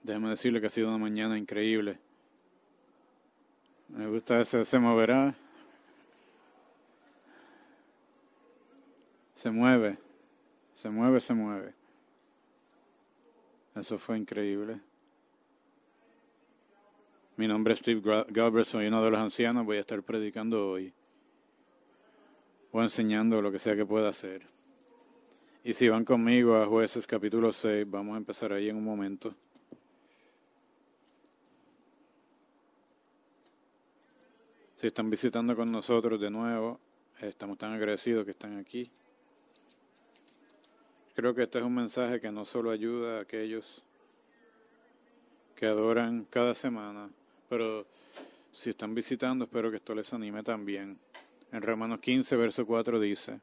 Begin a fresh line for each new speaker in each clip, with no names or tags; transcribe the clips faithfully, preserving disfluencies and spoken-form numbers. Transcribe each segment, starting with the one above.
Déjeme decirle que ha sido una mañana increíble. Me gusta ese, se moverá. Se mueve, se mueve, se mueve. Eso fue increíble. Mi nombre es Steve Galbraith, soy uno de los ancianos. Voy a estar predicando hoy. O enseñando lo que sea que pueda hacer. Y si van conmigo a Jueces capítulo seis, vamos a empezar ahí en un momento. Si están visitando con nosotros de nuevo, estamos tan agradecidos que están aquí. Creo que este es un mensaje que no solo ayuda a aquellos que adoran cada semana, pero si están visitando, espero que esto les anime también. En Romanos quince, verso cuatro dice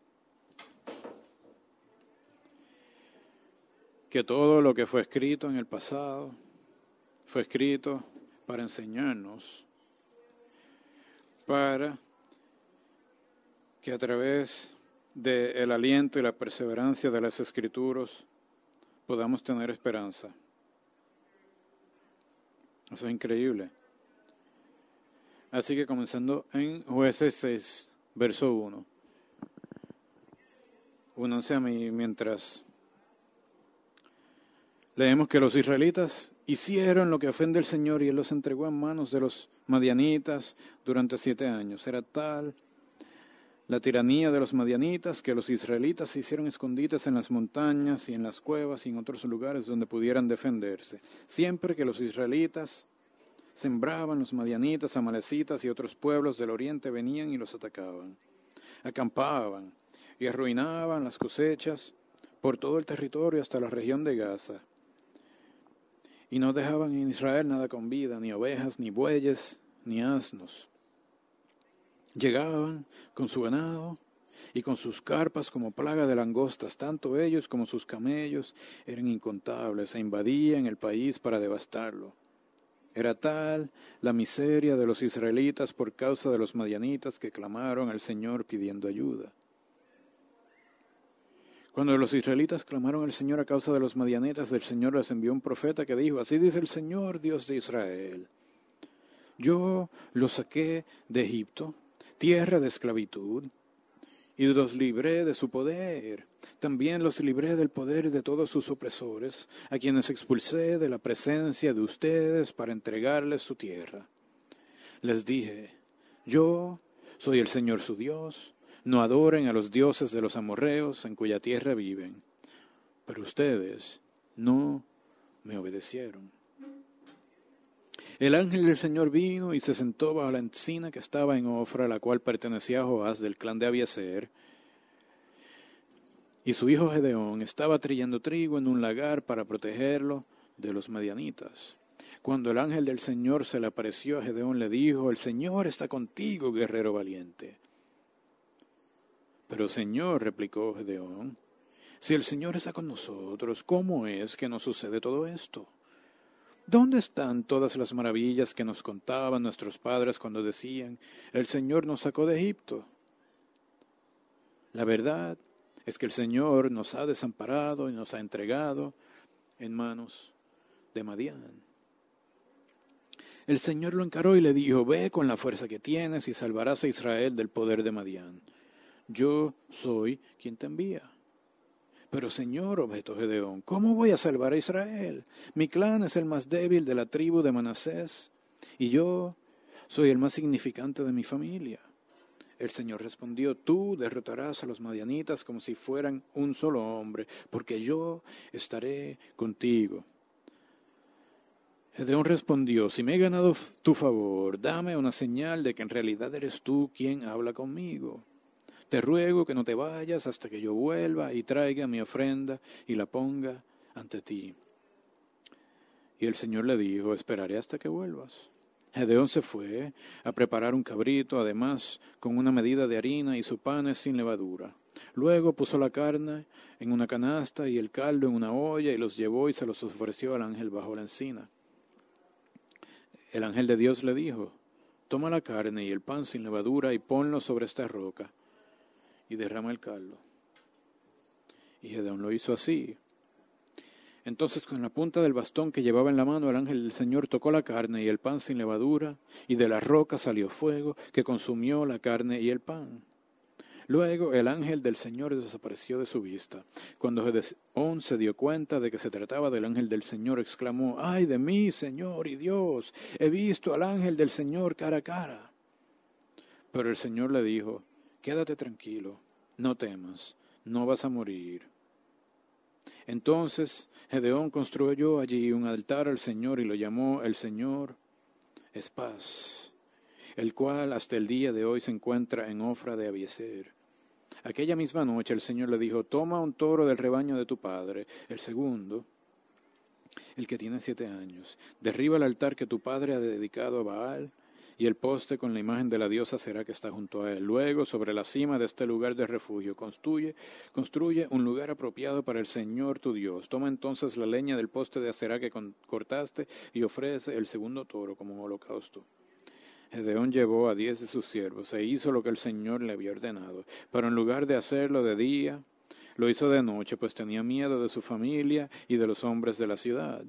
que todo lo que fue escrito en el pasado fue escrito para enseñarnos, para que a través del aliento y la perseverancia de las Escrituras podamos tener esperanza. Eso es increíble. Así que comenzando en Jueces seis, verso uno. Únanse a mí mientras leemos que los israelitas hicieron lo que ofende al Señor y Él los entregó en manos de los madianitas durante siete años. Era tal la tiranía de los madianitas que los israelitas se hicieron escondites en las montañas y en las cuevas y en otros lugares donde pudieran defenderse. Siempre que los israelitas sembraban, los madianitas, amalecitas y otros pueblos del oriente venían y los atacaban. Acampaban y arruinaban las cosechas por todo el territorio hasta la región de Gaza. Y no dejaban en Israel nada con vida, ni ovejas, ni bueyes, ni asnos. Llegaban con su ganado y con sus carpas como plaga de langostas. Tanto ellos como sus camellos eran incontables e invadían el país para devastarlo. Era tal la miseria de los israelitas por causa de los madianitas que clamaron al Señor pidiendo ayuda. Cuando los israelitas clamaron al Señor a causa de los madianitas, el Señor les envió un profeta que dijo: así dice el Señor, Dios de Israel, yo los saqué de Egipto, tierra de esclavitud, y los libré de su poder. También los libré del poder de todos sus opresores, a quienes expulsé de la presencia de ustedes para entregarles su tierra. Les dije, yo soy el Señor su Dios, no adoren a los dioses de los amorreos en cuya tierra viven. Pero ustedes no me obedecieron. El ángel del Señor vino y se sentó bajo la encina que estaba en Ofra, la cual pertenecía a Joás del clan de Abiezer. Y su hijo Gedeón estaba trillando trigo en un lagar para protegerlo de los madianitas. Cuando el ángel del Señor se le apareció a Gedeón, le dijo: el Señor está contigo, guerrero valiente. Pero Señor, replicó Gedeón, si el Señor está con nosotros, ¿cómo es que nos sucede todo esto? ¿Dónde están todas las maravillas que nos contaban nuestros padres cuando decían, el Señor nos sacó de Egipto? La verdad es que el Señor nos ha desamparado y nos ha entregado en manos de Madián. El Señor lo encaró y le dijo, ve con la fuerza que tienes y salvarás a Israel del poder de Madián. Yo soy quien te envía. Pero Señor, objetó Gedeón, ¿cómo voy a salvar a Israel? Mi clan es el más débil de la tribu de Manasés, y yo soy el más significante de mi familia. El Señor respondió, tú derrotarás a los madianitas como si fueran un solo hombre, porque yo estaré contigo. Gedeón respondió, si me he ganado tu favor, dame una señal de que en realidad eres tú quien habla conmigo. Te ruego que no te vayas hasta que yo vuelva y traiga mi ofrenda y la ponga ante ti. Y el Señor le dijo, esperaré hasta que vuelvas. Gedeón se fue a preparar un cabrito, además con una medida de harina y su panes sin levadura. Luego puso la carne en una canasta y el caldo en una olla y los llevó y se los ofreció al ángel bajo la encina. El ángel de Dios le dijo, toma la carne y el pan sin levadura y ponlo sobre esta roca y derrama el caldo. Y Gedeón lo hizo así. Entonces con la punta del bastón que llevaba en la mano el ángel del Señor tocó la carne y el pan sin levadura, y de la roca salió fuego que consumió la carne y el pan. Luego el ángel del Señor desapareció de su vista. Cuando Gedeón se dio cuenta de que se trataba del ángel del Señor, exclamó: ¡Ay de mí, Señor y Dios! He visto al ángel del Señor cara a cara. Pero el Señor le dijo: Quédate tranquilo, no temas, no vas a morir. Entonces Gedeón construyó allí un altar al Señor y lo llamó: El Señor es paz, el cual hasta el día de hoy se encuentra en Ofra de Abiezer. Aquella misma noche el Señor le dijo: Toma un toro del rebaño de tu padre, el segundo, el que tiene siete años. Derriba el altar que tu padre ha dedicado a Baal, y el poste con la imagen de la diosa será que está junto a él. Luego, sobre la cima de este lugar de refugio, construye, construye un lugar apropiado para el Señor tu Dios. Toma entonces la leña del poste de acera que cortaste y ofrece el segundo toro como un holocausto. Gedeón llevó a diez de sus siervos e hizo lo que el Señor le había ordenado, pero en lugar de hacerlo de día, lo hizo de noche, pues tenía miedo de su familia y de los hombres de la ciudad.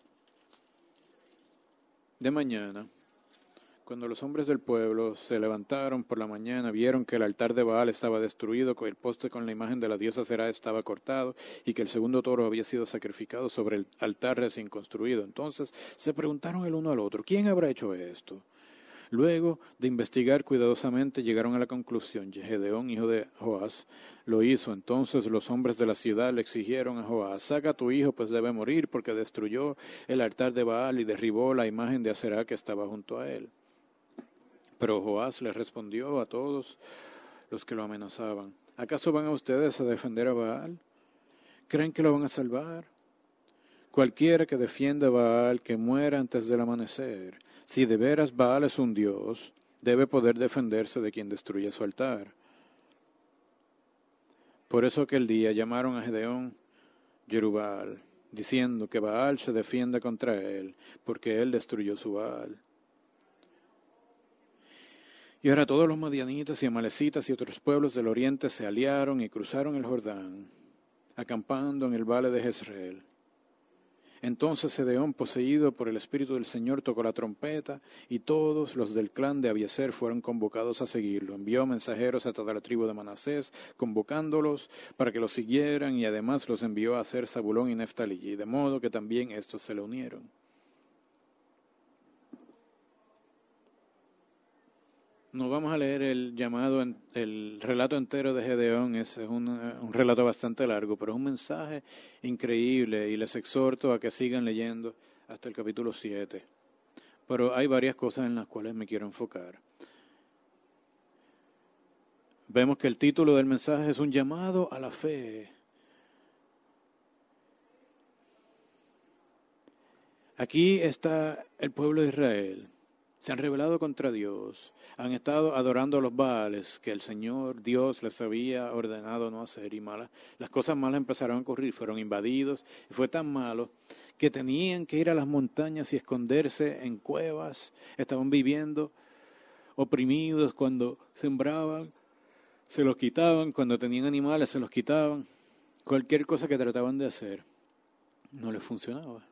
De mañana, cuando los hombres del pueblo se levantaron por la mañana, vieron que el altar de Baal estaba destruido, que el poste con la imagen de la diosa Será estaba cortado y que el segundo toro había sido sacrificado sobre el altar recién construido. Entonces se preguntaron el uno al otro: ¿quién habrá hecho esto? Luego de investigar cuidadosamente, llegaron a la conclusión: Gedeón, hijo de Joás, lo hizo. Entonces los hombres de la ciudad le exigieron a Joás: saca a tu hijo, pues debe morir, porque destruyó el altar de Baal y derribó la imagen de Aserá que estaba junto a él. Pero Joás le respondió a todos los que lo amenazaban: ¿acaso van a ustedes a defender a Baal? ¿Creen que lo van a salvar? Cualquiera que defienda a Baal, que muera antes del amanecer. Si de veras Baal es un dios, debe poder defenderse de quien destruya su altar. Por eso aquel día llamaron a Gedeón Jerubbaal, diciendo que Baal se defienda contra él, porque él destruyó su Baal. Y ahora todos los madianitas y amalecitas y otros pueblos del oriente se aliaron y cruzaron el Jordán, acampando en el valle de Jezreel. Entonces Gedeón, poseído por el Espíritu del Señor, tocó la trompeta, y todos los del clan de Abiezer fueron convocados a seguirlo. Envió mensajeros a toda la tribu de Manasés, convocándolos para que lo siguieran, y además los envió a hacer Zabulón y Neftalí, de modo que también estos se le unieron. No vamos a leer el llamado, el relato entero de Gedeón, es un, un relato bastante largo, pero es un mensaje increíble y les exhorto a que sigan leyendo hasta el capítulo siete. Pero hay varias cosas en las cuales me quiero enfocar. Vemos que el título del mensaje es un llamado a la fe. Aquí está el pueblo de Israel. Se han rebelado contra Dios, han estado adorando a los Baales que el Señor Dios les había ordenado no hacer, y malas, las cosas malas empezaron a ocurrir, fueron invadidos, y fue tan malo que tenían que ir a las montañas y esconderse en cuevas, estaban viviendo oprimidos. Cuando sembraban, se los quitaban, cuando tenían animales se los quitaban, cualquier cosa que trataban de hacer no les funcionaba.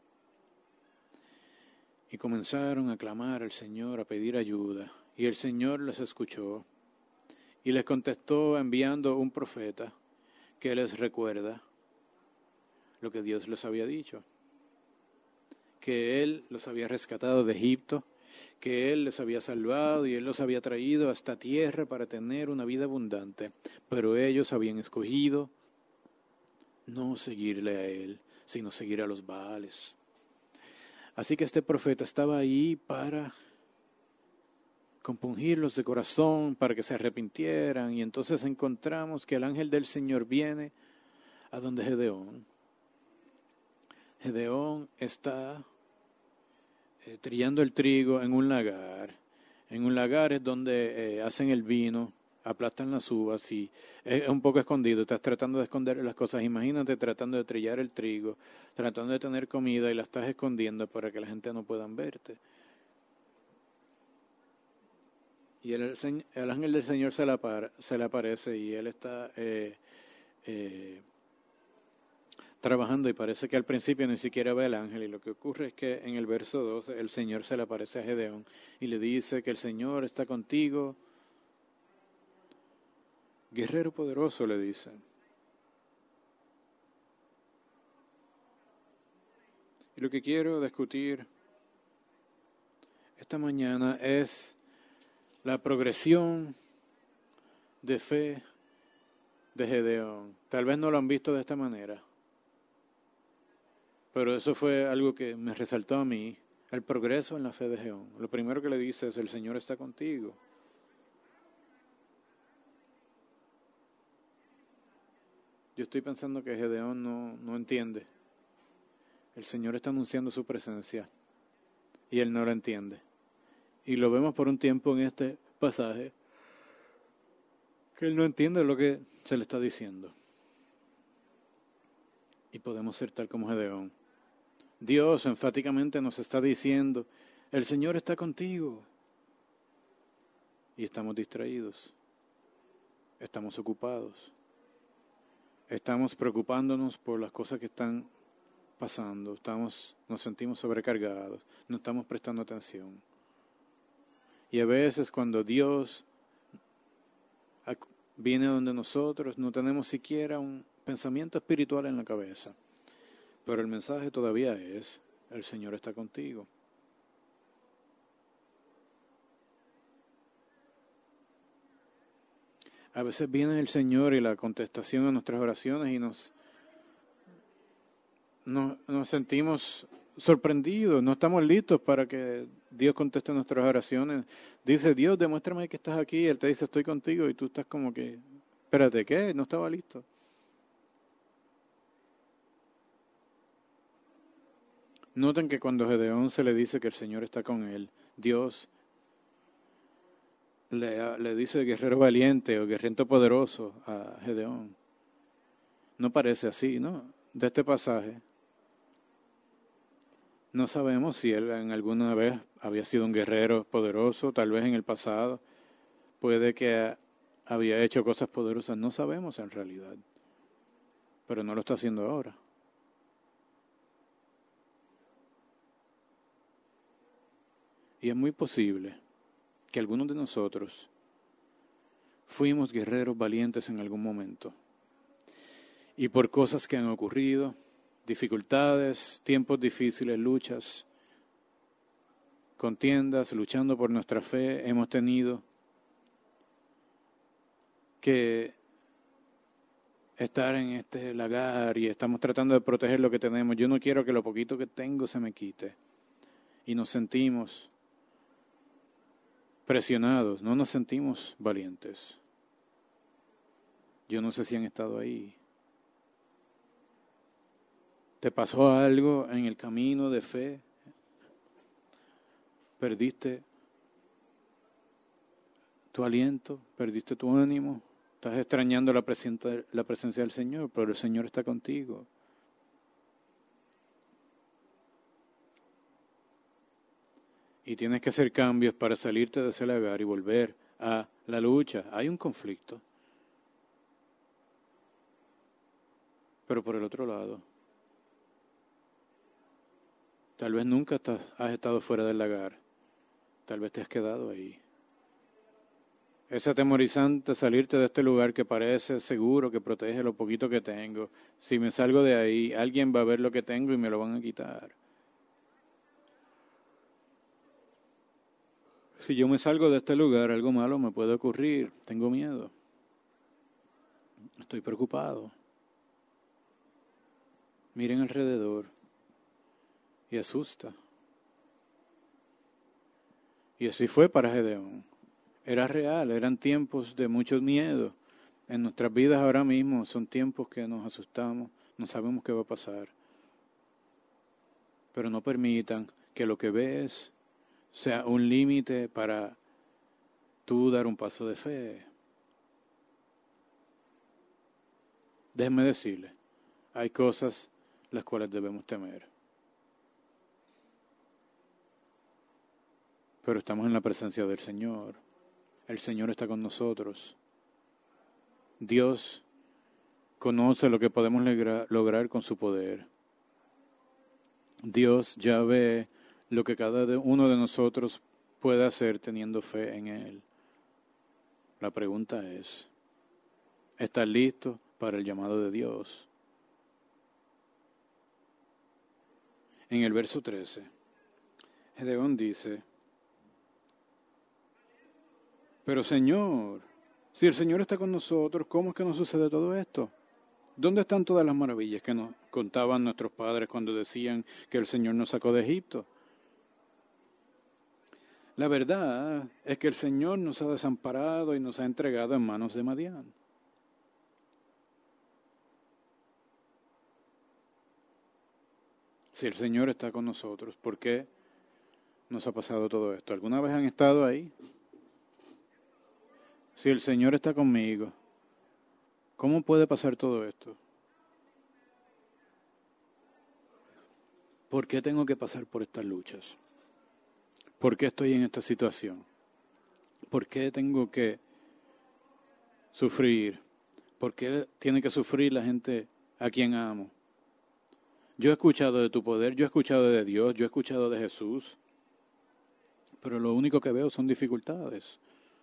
Y comenzaron a clamar al Señor, a pedir ayuda. Y el Señor les escuchó y les contestó enviando un profeta que les recuerda lo que Dios les había dicho. Que Él los había rescatado de Egipto, que Él les había salvado y Él los había traído a esta tierra para tener una vida abundante. Pero ellos habían escogido no seguirle a Él, sino seguir a los Baales. Así que este profeta estaba ahí para compungirlos de corazón, para que se arrepintieran. Y entonces encontramos que el ángel del Señor viene a donde Gedeón. Gedeón está eh, trillando el trigo en un lagar. En un lagar es donde eh, hacen el vino, aplastan las uvas y es un poco escondido. Estás tratando de esconder las cosas. Imagínate tratando de trillar el trigo, tratando de tener comida y la estás escondiendo para que la gente no pueda verte. Y el, el ángel del Señor se le, apar, se le aparece y él está eh, eh, trabajando y parece que al principio ni siquiera ve el ángel, y lo que ocurre es que en el verso doce el Señor se le aparece a Gedeón y le dice que el Señor está contigo. Guerrero poderoso, le dice. Y lo que quiero discutir esta mañana es la progresión de fe de Gedeón. Tal vez no lo han visto de esta manera, pero eso fue algo que me resaltó a mí, el progreso en la fe de Gedeón. Lo primero que le dice es: el Señor está contigo. Yo estoy pensando que Gedeón no, no entiende. El Señor está anunciando su presencia y él no lo entiende. Y lo vemos por un tiempo en este pasaje, que él no entiende lo que se le está diciendo. Y podemos ser tal como Gedeón. Dios enfáticamente nos está diciendo: el Señor está contigo. Y estamos distraídos. Estamos ocupados. Estamos preocupándonos por las cosas que están pasando. Estamos, nos sentimos sobrecargados. No estamos prestando atención. Y a veces cuando Dios viene donde nosotros, no tenemos siquiera un pensamiento espiritual en la cabeza. Pero el mensaje todavía es: el Señor está contigo. A veces viene el Señor y la contestación a nuestras oraciones y nos, nos, nos sentimos sorprendidos, no estamos listos para que Dios conteste nuestras oraciones. Dice: Dios, demuéstrame que estás aquí. Él te dice: estoy contigo, y tú estás como que, espérate, ¿qué? No estaba listo. Noten que cuando Gedeón se le dice que el Señor está con él, Dios le, le dice guerrero valiente o guerrero poderoso a Gedeón. No parece así, ¿no? De este pasaje no sabemos si él en alguna vez había sido un guerrero poderoso, tal vez en el pasado. Puede que había hecho cosas poderosas, no sabemos en realidad. Pero no lo está haciendo ahora. Y es muy posible que algunos de nosotros fuimos guerreros valientes en algún momento. Y por cosas que han ocurrido, dificultades, tiempos difíciles, luchas, contiendas, luchando por nuestra fe, hemos tenido que estar en este lagar y estamos tratando de proteger lo que tenemos. Yo no quiero que lo poquito que tengo se me quite. Y nos sentimos presionados, no nos sentimos valientes. Yo no sé si han estado ahí. ¿Te pasó algo en el camino de fe? ¿Perdiste tu aliento? ¿Perdiste tu ánimo? ¿Estás extrañando la presencia, la presencia del Señor? Pero el Señor está contigo. Y tienes que hacer cambios para salirte de ese lagar y volver a la lucha. Hay un conflicto. Pero por el otro lado, tal vez nunca estás, has estado fuera del lagar. Tal vez te has quedado ahí. Es atemorizante salirte de este lugar que parece seguro, que protege lo poquito que tengo. Si me salgo de ahí, alguien va a ver lo que tengo y me lo van a quitar. Si yo me salgo de este lugar, algo malo me puede ocurrir. Tengo miedo. Estoy preocupado. Miren alrededor. Y asusta. Y así fue para Gedeón. Era real, eran tiempos de mucho miedo. En nuestras vidas ahora mismo son tiempos que nos asustamos, no sabemos qué va a pasar. Pero no permitan que lo que ves sea un límite para tú dar un paso de fe. Déjenme decirle, hay cosas las cuales debemos temer. Pero estamos en la presencia del Señor. El Señor está con nosotros. Dios conoce lo que podemos logra- lograr con su poder. Dios ya ve lo que cada de- uno de nosotros puede hacer teniendo fe en Él. La pregunta es, ¿estás listo para el llamado de Dios? En el verso trece, Gedeón dice, pero Señor, si el Señor está con nosotros, ¿cómo es que nos sucede todo esto? ¿Dónde están todas las maravillas que nos contaban nuestros padres cuando decían que el Señor nos sacó de Egipto? La verdad es que el Señor nos ha desamparado y nos ha entregado en manos de Madián. Si el Señor está con nosotros, ¿por qué nos ha pasado todo esto? ¿Alguna vez han estado ahí? Si el Señor está conmigo, ¿cómo puede pasar todo esto? ¿Por qué tengo que pasar por estas luchas? ¿Por qué estoy en esta situación? ¿Por qué tengo que sufrir? ¿Por qué tiene que sufrir la gente a quien amo? Yo he escuchado de tu poder, yo he escuchado de Dios, yo he escuchado de Jesús, pero lo único que veo son dificultades.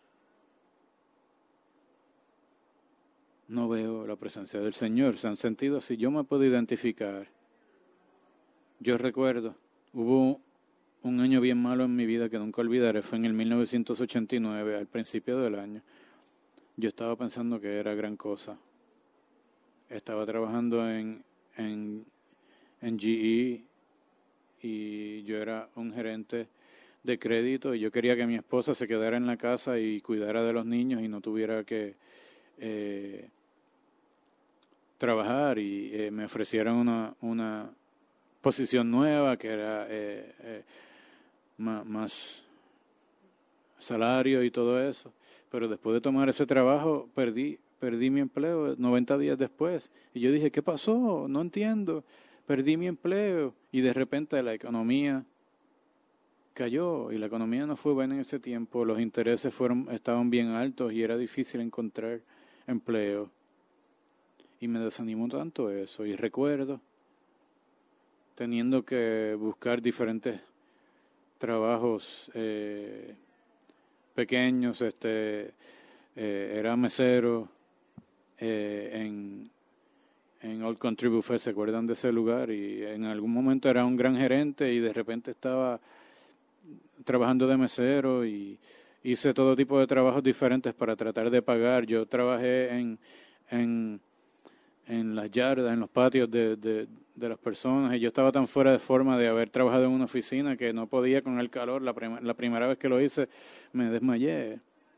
No veo la presencia del Señor. ¿Se han sentido así? Yo me puedo identificar. Yo recuerdo, hubo un año bien malo en mi vida que nunca olvidaré, fue en el mil novecientos ochenta y nueve, al principio del año. Yo estaba pensando que era gran cosa. Estaba trabajando en, en, en G E y yo era un gerente de crédito y yo quería que mi esposa se quedara en la casa y cuidara de los niños y no tuviera que eh, trabajar y eh, me ofrecieron una, una posición nueva que era eh, eh, más, más salario y todo eso, pero después de tomar ese trabajo perdí perdí mi empleo noventa días después y yo dije, ¿qué pasó? No entiendo, perdí mi empleo y de repente la economía cayó y la economía no fue buena en ese tiempo, los intereses fueron estaban bien altos y era difícil encontrar empleo y me desanimó tanto eso y recuerdo teniendo que buscar diferentes trabajos eh, pequeños, este eh, era mesero eh, en, en Old Country Buffet, ¿se acuerdan de ese lugar? Y en algún momento era un gran gerente y de repente estaba trabajando de mesero y hice todo tipo de trabajos diferentes para tratar de pagar. Yo trabajé en, en, en las yardas, en los patios de, de, de las personas y yo estaba tan fuera de forma de haber trabajado en una oficina que no podía con el calor. La, prim- la primera vez que lo hice me desmayé.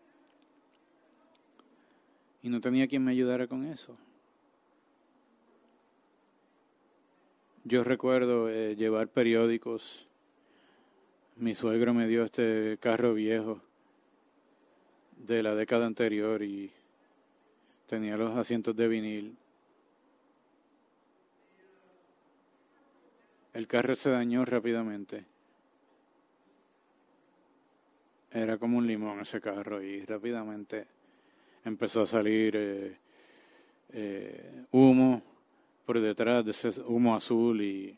Y no tenía quien me ayudara con eso. Yo recuerdo eh, llevar periódicos. Mi suegro me dio este carro viejo de la década anterior y tenía los asientos de vinil. El carro se dañó rápidamente. Era como un limón ese carro y rápidamente empezó a salir eh, eh, humo por detrás de ese humo azul y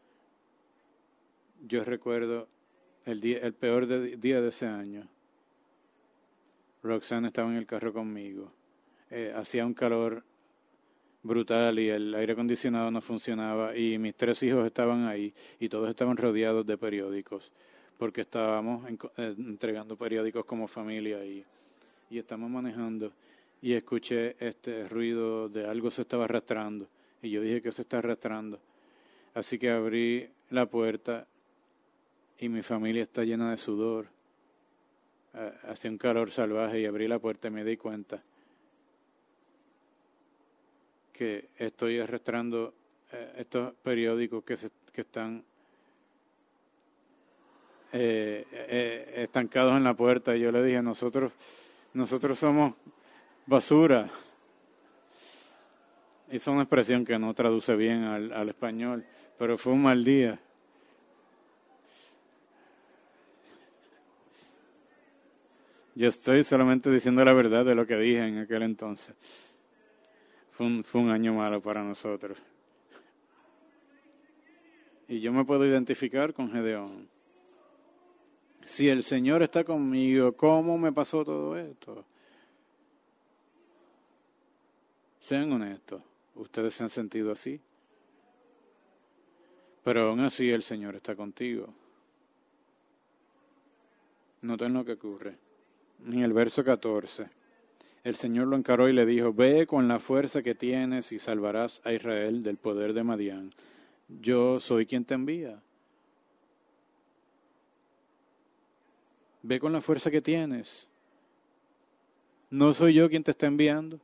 yo recuerdo el día, el peor de, día de ese año. Roxanne estaba en el carro conmigo. Eh, hacía un calor brutal y el aire acondicionado no funcionaba y mis tres hijos estaban ahí y todos estaban rodeados de periódicos porque estábamos en, eh, entregando periódicos como familia y, y estamos manejando y escuché este ruido de algo se estaba arrastrando y yo dije que se está arrastrando, así que abrí la puerta y mi familia está llena de sudor, eh, hacía un calor salvaje y abrí la puerta y me di cuenta que estoy arrastrando eh, estos periódicos que, se, que están eh, eh, estancados en la puerta. Y yo le dije, nosotros, nosotros somos basura. Hizo una expresión que no traduce bien al, al español, pero fue un mal día. Yo estoy solamente diciendo la verdad de lo que dije en aquel entonces. Fue un, fue un año malo para nosotros. Y yo me puedo identificar con Gedeón. Si el Señor está conmigo, ¿cómo me pasó todo esto? Sean honestos, ustedes se han sentido así. Pero aún así el Señor está contigo. Noten lo que ocurre. En el verso catorce, el Señor lo encaró y le dijo, ve con la fuerza que tienes y salvarás a Israel del poder de Madián. Yo soy quien te envía. Ve con la fuerza que tienes. No soy yo quien te está enviando.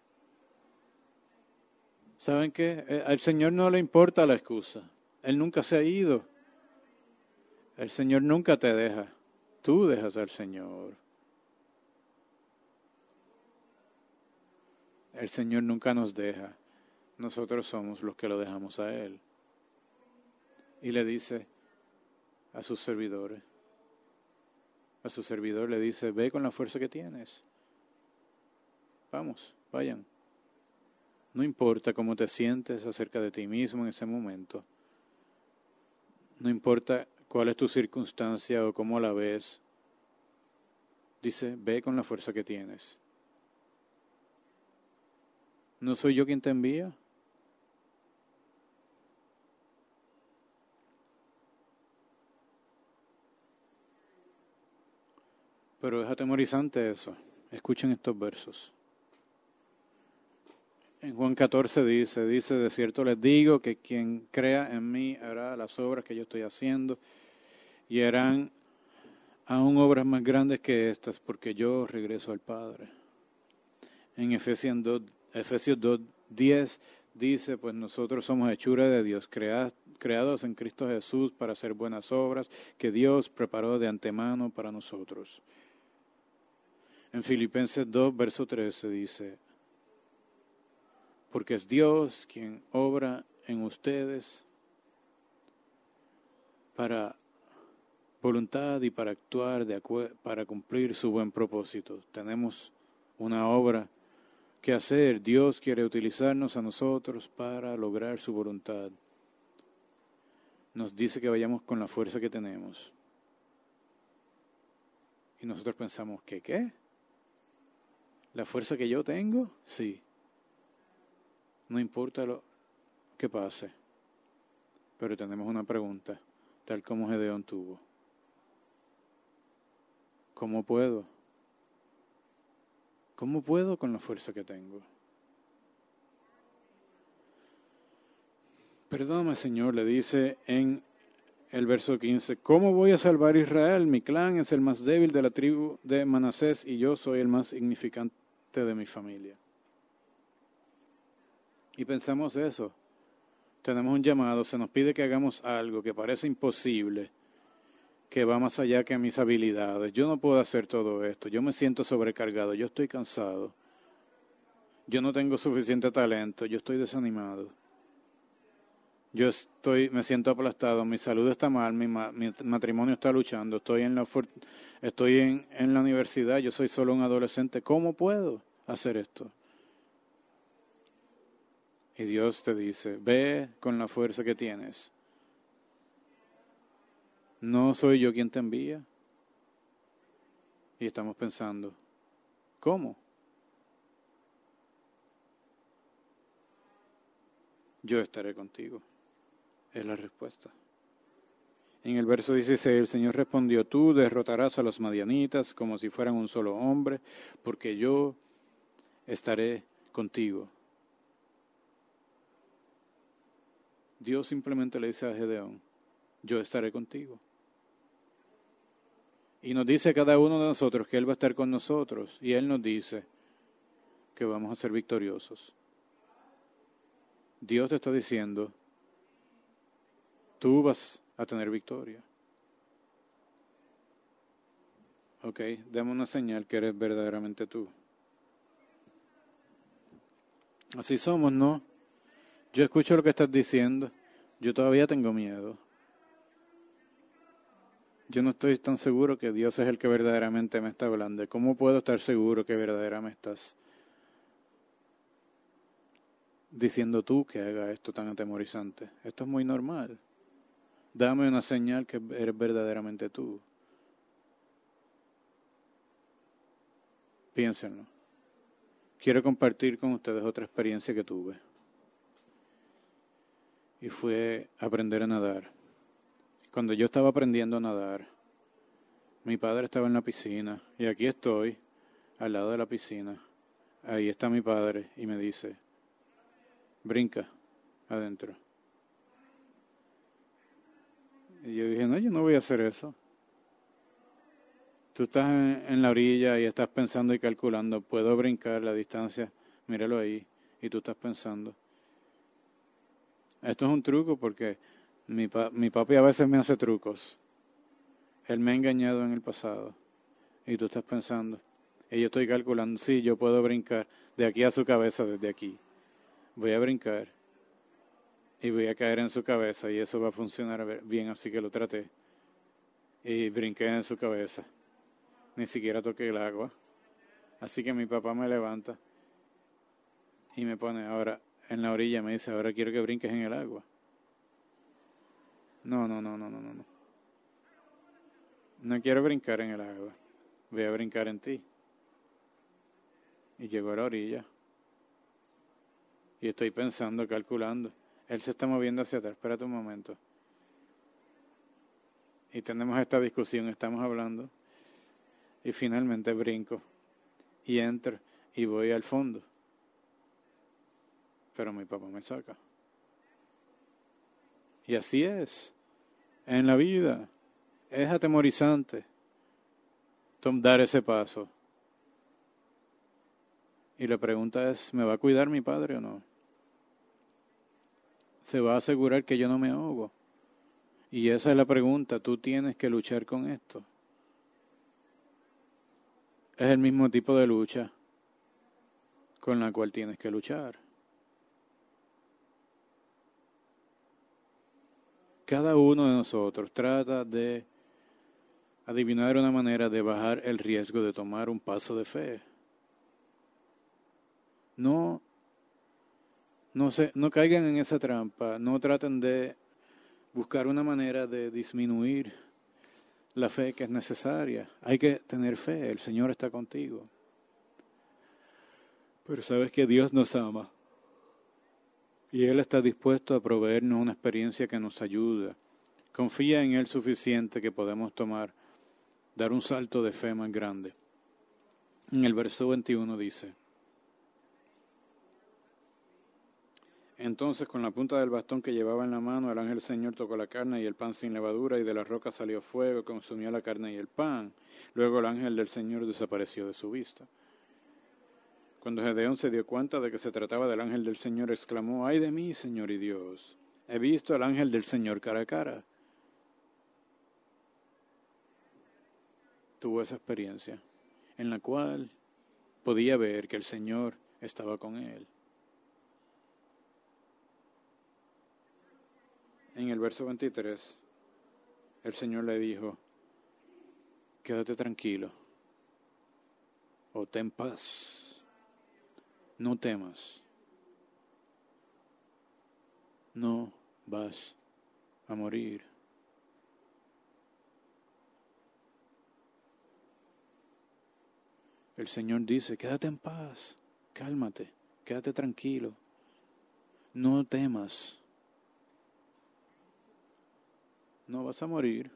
¿Saben qué? Eh, Al Señor no le importa la excusa. Él nunca se ha ido. El Señor nunca te deja. Tú dejas al Señor. El Señor nunca nos deja. Nosotros somos los que lo dejamos a Él. Y le dice a sus servidores, a su servidor le dice, ve con la fuerza que tienes. Vamos, vayan. No importa cómo te sientes acerca de ti mismo en ese momento. No importa cuál es tu circunstancia o cómo la ves. Dice, ve con la fuerza que tienes. ¿No soy yo quien te envía? Pero es atemorizante eso. Escuchen estos versos. En Juan catorce dice, dice, de cierto les digo que quien crea en mí hará las obras que yo estoy haciendo y harán aún obras más grandes que estas, porque yo regreso al Padre. En Efesios dos, Efesios dos diez dice, pues nosotros somos hechura de Dios, crea, creados en Cristo Jesús para hacer buenas obras que Dios preparó de antemano para nosotros. En Filipenses dos, verso trece dice, porque es Dios quien obra en ustedes para voluntad y para actuar, de acu- para cumplir su buen propósito. Tenemos una obra que hacer. Dios quiere utilizarnos a nosotros para lograr su voluntad. Nos dice que vayamos con la fuerza que tenemos. Y nosotros pensamos, ¿qué qué? ¿La fuerza que yo tengo? Sí. No importa lo que pase. Pero tenemos una pregunta, tal como Gedeón tuvo. ¿Cómo puedo? ¿Cómo puedo con la fuerza que tengo? Perdóname, Señor, le dice en el verso quince, ¿cómo voy a salvar a Israel? Mi clan es el más débil de la tribu de Manasés y yo soy el más insignificante de mi familia. Y pensamos eso. Tenemos un llamado, se nos pide que hagamos algo que parece imposible, que va más allá que mis habilidades. Yo no puedo hacer todo esto. Yo me siento sobrecargado. Yo estoy cansado. Yo no tengo suficiente talento. Yo estoy desanimado. Yo estoy, me siento aplastado. Mi salud está mal. Mi, ma, mi matrimonio está luchando. Estoy en la estoy en, en la universidad. Yo soy solo un adolescente. ¿Cómo puedo hacer esto? Y Dios te dice, ve con la fuerza que tienes. No soy yo quien te envía. Y estamos pensando, ¿cómo? Yo estaré contigo. Es la respuesta. En el verso dieciséis, el Señor respondió, tú derrotarás a los madianitas como si fueran un solo hombre, porque yo estaré contigo. Dios simplemente le dice a Gedeón, yo estaré contigo. Y nos dice a cada uno de nosotros que Él va a estar con nosotros. Y Él nos dice que vamos a ser victoriosos. Dios te está diciendo, tú vas a tener victoria. Ok, dame una señal que eres verdaderamente tú. Así somos, ¿no? Yo escucho lo que estás diciendo. Yo todavía tengo miedo. Yo no estoy tan seguro que Dios es el que verdaderamente me está hablando. ¿Cómo puedo estar seguro que verdaderamente estás? diciendo tú que haga esto tan atemorizante. Esto es muy normal. Dame una señal que eres verdaderamente tú. Piénsenlo. Quiero compartir con ustedes otra experiencia que tuve. Y fue aprender a nadar. Cuando yo estaba aprendiendo a nadar, mi padre estaba en la piscina y aquí estoy, al lado de la piscina. Ahí está mi padre y me dice, brinca adentro. Y yo dije, no, yo no voy a hacer eso. Tú estás en, en la orilla y estás pensando y calculando, puedo brincar la distancia, míralo ahí, y tú estás pensando. Esto es un truco porque mi, pa, mi papi a veces me hace trucos. Él me ha engañado en el pasado. Y tú estás pensando, y yo estoy calculando, sí, yo puedo brincar de aquí a su cabeza, desde aquí. Voy a brincar y voy a caer en su cabeza y eso va a funcionar bien, así que lo traté. Y brinqué en su cabeza. Ni siquiera toqué el agua. Así que mi papá me levanta y me pone ahora en la orilla, me dice, ahora quiero que brinques en el agua. No, no, no, no, no, no. No quiero brincar en el agua. Voy a brincar en ti. Y llegó a la orilla. Y estoy pensando, calculando. Él se está moviendo hacia atrás. Espérate un momento. Y tenemos esta discusión, estamos hablando. Y finalmente brinco. Y entro. Y voy al fondo. Pero mi papá me saca. Y así es. En la vida. Es atemorizante dar ese paso. Y la pregunta es, ¿me va a cuidar mi padre o no? ¿Se va a asegurar que yo no me ahogo? Y esa es la pregunta, tú tienes que luchar con esto. Es el mismo tipo de lucha con la cual tienes que luchar. Cada uno de nosotros trata de adivinar una manera de bajar el riesgo de tomar un paso de fe. No, no, se, no caigan en esa trampa, no traten de buscar una manera de disminuir la fe que es necesaria. Hay que tener fe, el Señor está contigo. Pero sabes que Dios nos ama y Él está dispuesto a proveernos una experiencia que nos ayuda. Confía en Él suficiente que podemos tomar, dar un salto de fe más grande. En el verso veintiuno dice, entonces con la punta del bastón que llevaba en la mano, el ángel del Señor tocó la carne y el pan sin levadura, y de la roca salió fuego, consumió la carne y el pan. Luego el ángel del Señor desapareció de su vista. Cuando Gedeón se dio cuenta de que se trataba del ángel del Señor, exclamó, ¡ay de mí, Señor y Dios! He visto al ángel del Señor cara a cara. Tuvo esa experiencia en la cual podía ver que el Señor estaba con él. En el verso veintitrés, el Señor le dijo, quédate tranquilo, o ten paz, no temas, no vas a morir. El Señor dice, quédate en paz, cálmate, quédate tranquilo, no temas. No vas a morir.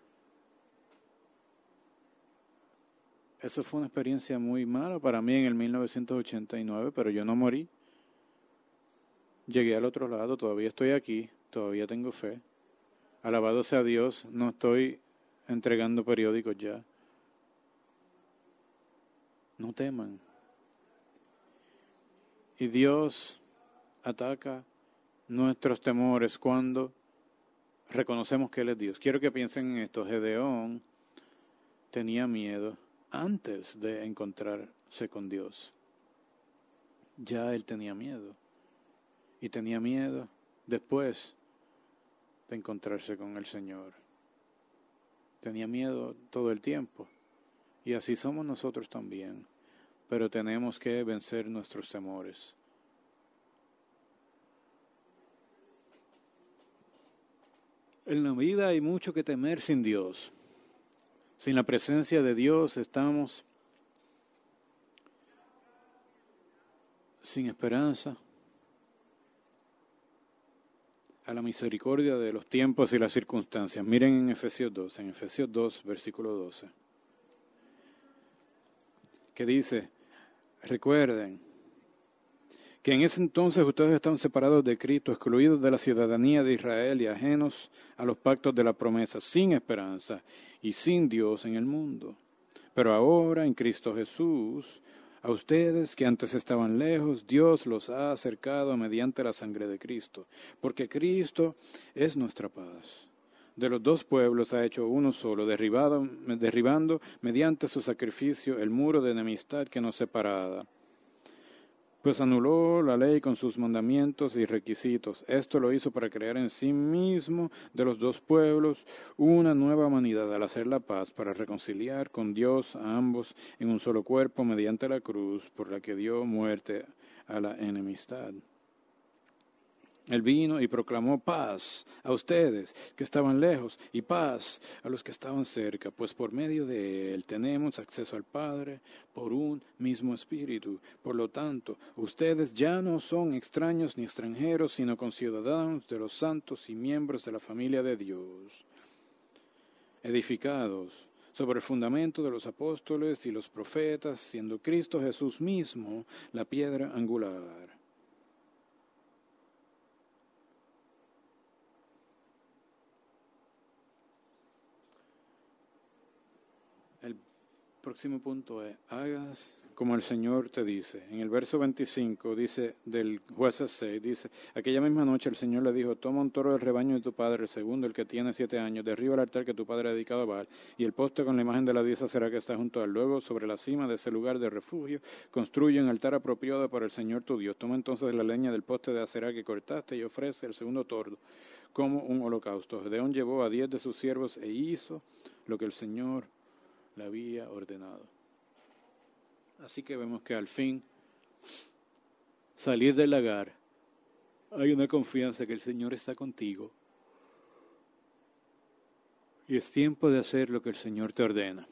Eso fue una experiencia muy mala para mí en el mil novecientos ochenta y nueve, pero yo no morí. Llegué al otro lado, todavía estoy aquí, todavía tengo fe. Alabado sea Dios, no estoy entregando periódicos ya. No teman. Y Dios ataca nuestros temores cuando reconocemos que Él es Dios. Quiero que piensen en esto. Gedeón tenía miedo antes de encontrarse con Dios. Ya él tenía miedo. Y tenía miedo después de encontrarse con el Señor. Tenía miedo todo el tiempo. Y así somos nosotros también. Pero tenemos que vencer nuestros temores. En la vida hay mucho que temer sin Dios. Sin la presencia de Dios estamos sin esperanza, a la misericordia de los tiempos y las circunstancias. Miren en Efesios dos, en Efesios dos, versículo doce, que dice, recuerden que en ese entonces ustedes estaban separados de Cristo, excluidos de la ciudadanía de Israel y ajenos a los pactos de la promesa, sin esperanza y sin Dios en el mundo. Pero ahora, en Cristo Jesús, a ustedes que antes estaban lejos, Dios los ha acercado mediante la sangre de Cristo, porque Cristo es nuestra paz. De los dos pueblos ha hecho uno solo, derribado, derribando mediante su sacrificio el muro de enemistad que nos separaba. Pues anuló la ley con sus mandamientos y requisitos. Esto lo hizo para crear en sí mismo de los dos pueblos una nueva humanidad al hacer la paz, para reconciliar con Dios a ambos en un solo cuerpo mediante la cruz por la que dio muerte a la enemistad. Él vino y proclamó paz a ustedes que estaban lejos y paz a los que estaban cerca, pues por medio de Él tenemos acceso al Padre por un mismo Espíritu. Por lo tanto, ustedes ya no son extraños ni extranjeros, sino conciudadanos de los santos y miembros de la familia de Dios, edificados sobre el fundamento de los apóstoles y los profetas, siendo Cristo Jesús mismo la piedra angular. El próximo punto es, hagas como el Señor te dice. En el verso veinticinco dice, del Jueces seis, dice, aquella misma noche el Señor le dijo, toma un toro del rebaño de tu padre, el segundo, el que tiene siete años, derriba el altar que tu padre ha dedicado a Baal, y el poste con la imagen de la diosa será que está junto a él. Luego, sobre la cima de ese lugar de refugio, construye un altar apropiado para el Señor tu Dios. Toma entonces la leña del poste de acera que cortaste y ofrece el segundo tordo como un holocausto. Gedeón llevó a diez de sus siervos e hizo lo que el Señor le había ordenado. Así que vemos que al fin, salir del lagar, hay una confianza que el Señor está contigo. Y es tiempo de hacer lo que el Señor te ordena.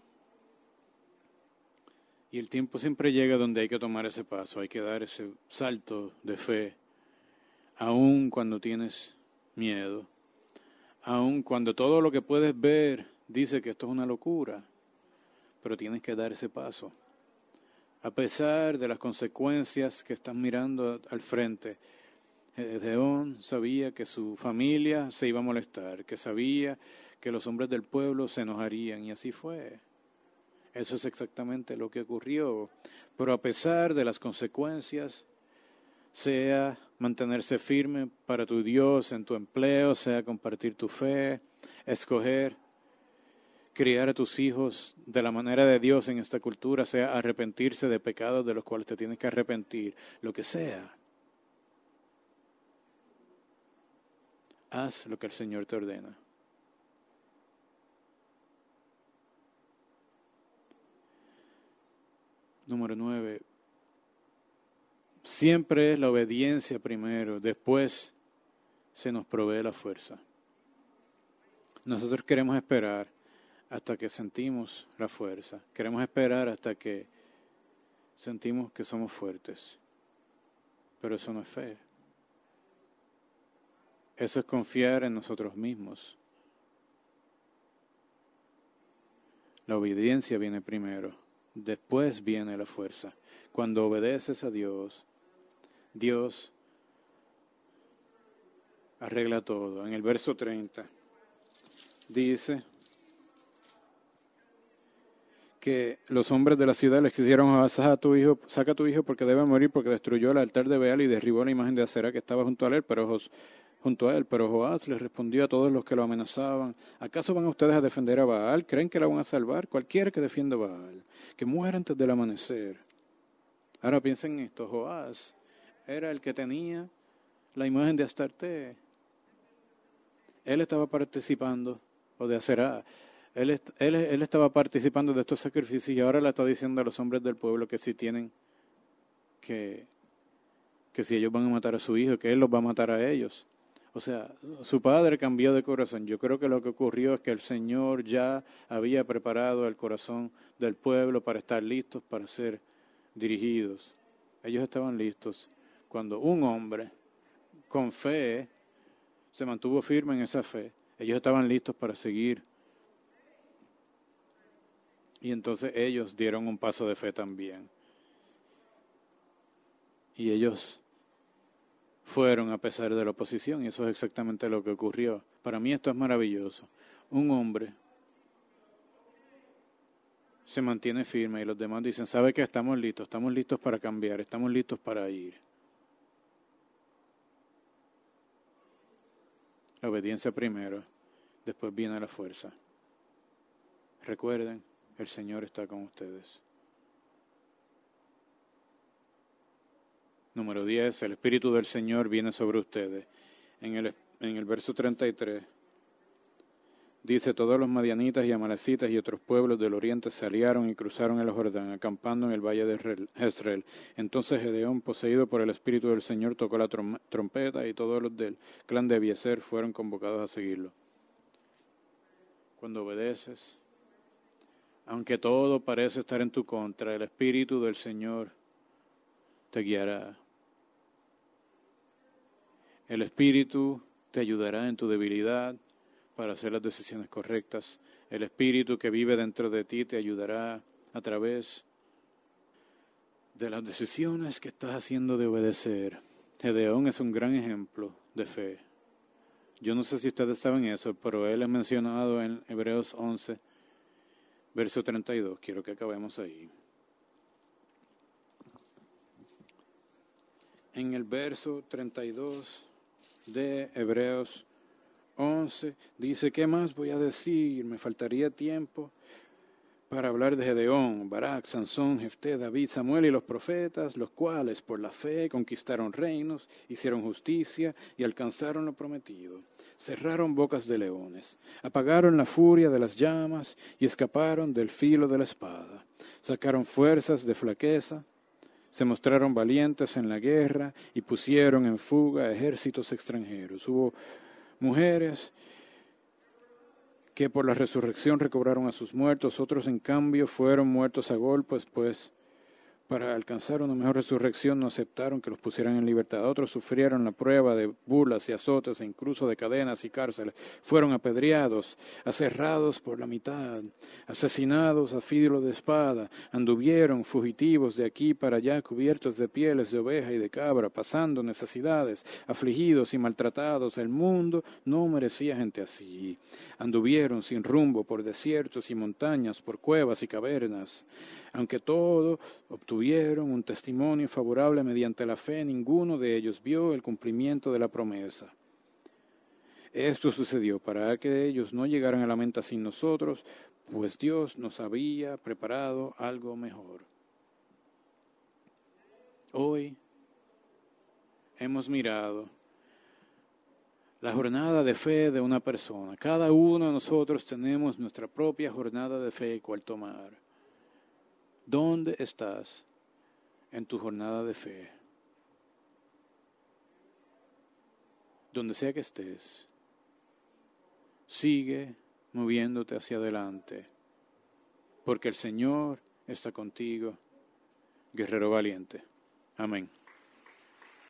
Y el tiempo siempre llega donde hay que tomar ese paso, hay que dar ese salto de fe, aun cuando tienes miedo, aun cuando todo lo que puedes ver dice que esto es una locura. Pero tienes que dar ese paso. A pesar de las consecuencias que están mirando al frente, Gedeón sabía que su familia se iba a molestar, que sabía que los hombres del pueblo se enojarían, y así fue. Eso es exactamente lo que ocurrió. Pero a pesar de las consecuencias, sea mantenerse firme para tu Dios en tu empleo, sea compartir tu fe, escoger criar a tus hijos de la manera de Dios en esta cultura, sea arrepentirse de pecados de los cuales te tienes que arrepentir, lo que sea. Haz lo que el Señor te ordena. Número nueve. Siempre es la obediencia primero, después se nos provee la fuerza. Nosotros queremos esperar hasta que sentimos la fuerza. Queremos esperar hasta que sentimos que somos fuertes. Pero eso no es fe. Eso es confiar en nosotros mismos. La obediencia viene primero, después viene la fuerza. Cuando obedeces a Dios, Dios arregla todo. En el verso treinta dice que los hombres de la ciudad le exigieron, saca a tu hijo, saca a tu hijo porque debe morir, porque destruyó el altar de Baal y derribó la imagen de acera que estaba junto a él, pero Jos, junto a él, pero Joás les respondió a todos los que lo amenazaban, ¿acaso van ustedes a defender a Baal? ¿Creen que la van a salvar? Cualquiera que defienda a Baal, que muera antes del amanecer. Ahora piensen en esto, Joás era el que tenía la imagen de Astarte. Él estaba participando, o de Aserá. Él, él, él estaba participando de estos sacrificios y ahora le está diciendo a los hombres del pueblo que si tienen, que, que si ellos van a matar a su hijo, que él los va a matar a ellos. O sea, su padre cambió de corazón. Yo creo que lo que ocurrió es que el Señor ya había preparado el corazón del pueblo para estar listos para ser dirigidos. Ellos estaban listos cuando un hombre con fe se mantuvo firme en esa fe. Ellos estaban listos para seguir. Y entonces ellos dieron un paso de fe también. Y ellos fueron a pesar de la oposición, y eso es exactamente lo que ocurrió. Para mí esto es maravilloso. Un hombre se mantiene firme y los demás dicen, ¿sabe qué? Estamos listos, estamos listos para cambiar, estamos listos para ir. La obediencia primero, después viene la fuerza. Recuerden, el Señor está con ustedes. Número diez, el Espíritu del Señor viene sobre ustedes. En el, en el verso treinta y tres, dice, todos los madianitas y amalecitas y otros pueblos del oriente se aliaron y cruzaron el Jordán, acampando en el valle de Jezreel. Entonces Gedeón, poseído por el Espíritu del Señor, tocó la trom- trompeta y todos los del clan de Abiezer fueron convocados a seguirlo. Cuando obedeces, aunque todo parece estar en tu contra, el Espíritu del Señor te guiará. El Espíritu te ayudará en tu debilidad para hacer las decisiones correctas. El Espíritu que vive dentro de ti te ayudará a través de las decisiones que estás haciendo de obedecer. Gedeón es un gran ejemplo de fe. Yo no sé si ustedes saben eso, pero él es mencionado en Hebreos once, verso treinta y dos. Quiero que acabemos ahí. En el verso treinta y dos de Hebreos once, dice, ¿qué más voy a decir? Me faltaría tiempo para hablar de Gedeón, Barak, Sansón, Jefté, David, Samuel y los profetas, los cuales por la fe conquistaron reinos, hicieron justicia y alcanzaron lo prometido. Cerraron bocas de leones, apagaron la furia de las llamas y escaparon del filo de la espada. Sacaron fuerzas de flaqueza, se mostraron valientes en la guerra y pusieron en fuga ejércitos extranjeros. Hubo mujeres que por la resurrección recobraron a sus muertos, otros en cambio fueron muertos a golpes, pues para alcanzar una mejor resurrección no aceptaron que los pusieran en libertad. Otros sufrieron la prueba de burlas y azotes e incluso de cadenas y cárceles. Fueron apedreados, aserrados por la mitad, asesinados a filo de espada. Anduvieron fugitivos de aquí para allá, cubiertos de pieles de oveja y de cabra, pasando necesidades, afligidos y maltratados. El mundo no merecía gente así. Anduvieron sin rumbo por desiertos y montañas, por cuevas y cavernas. Aunque todo obtuvieron un testimonio favorable mediante la fe, ninguno de ellos vio el cumplimiento de la promesa. Esto sucedió para que ellos no llegaran a la meta sin nosotros, pues Dios nos había preparado algo mejor. Hoy hemos mirado la jornada de fe de una persona. Cada uno de nosotros tenemos nuestra propia jornada de fe cual tomar. ¿Dónde estás en tu jornada de fe? Donde sea que estés, sigue moviéndote hacia adelante, porque el Señor está contigo, guerrero valiente. Amén.